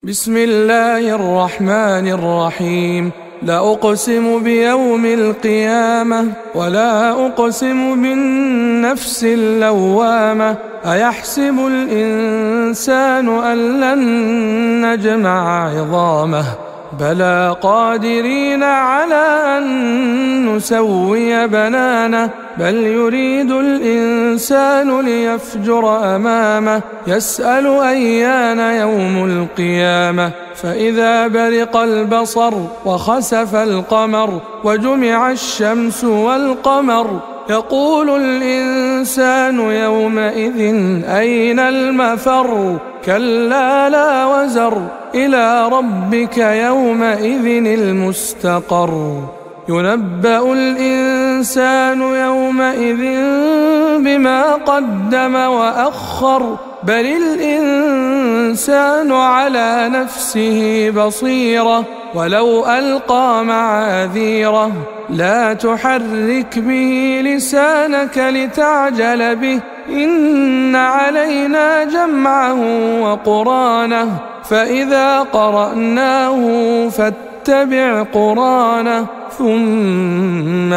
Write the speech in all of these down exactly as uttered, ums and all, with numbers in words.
بسم الله الرحمن الرحيم. لا أقسم بيوم القيامة ولا أقسم بالنفس اللوامة. أيحسب الإنسان أن لن نجمع عظامه بلى قادرين على أن نسوي بنانه بل يريد الإنسان ليفجر أمامه يسأل أيان يوم القيامة فإذا برق البصر وخسف القمر وجمع الشمس والقمر يقول الإنسان يومئذ أين المفر كلا لا وزر إلى ربك يومئذ المستقر ينبأ الإنسان يومئذ بما قدم وأخر بل الإنسان على نفسه بصيرة ولو ألقى معاذيره لا تحرك به لسانك لتعجل به إن علينا جمعه وقرآنه فإذا قرأناه فاتبع قرآنه ثم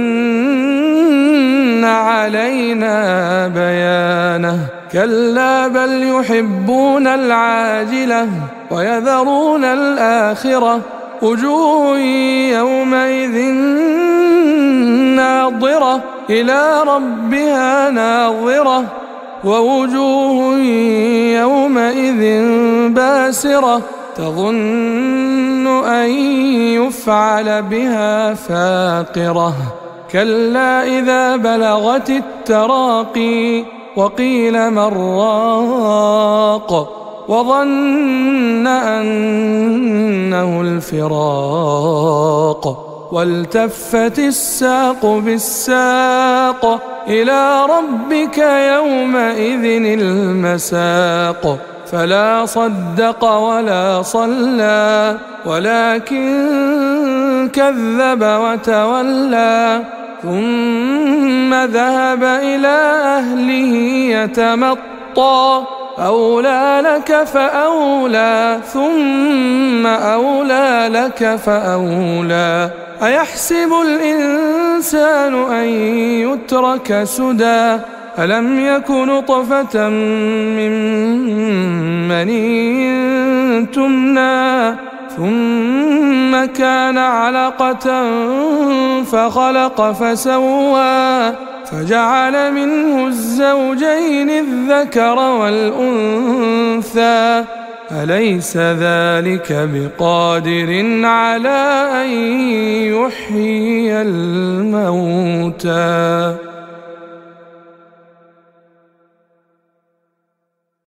إن علينا بيانه كلا بل يحبون العاجلة ويذرون الآخرة وجوه يومئذ ناظرة إلى ربها ناظرة ووجوه يومئذ باسرة تظن أن يفعل بها فاقرة كلا إذا بلغت التراقي وقيل من راق وظن أنه الفراق والتفت الساق بالساق إلى ربك يومئذ المساق فلا صدق ولا صلى ولكن كذب وتولى ثم ذهب إلى أهله يتمطى أولى لك فأولى ثم أولى لك فأولى أيحسب الإنسان أن يترك سدى ألم يك نطفة من مني تمنى ثم كان علقة فخلق فسوى فجعل منه الزوجين الذكر والأنثى أليس ذلك بقادر على أن يحيي الموتى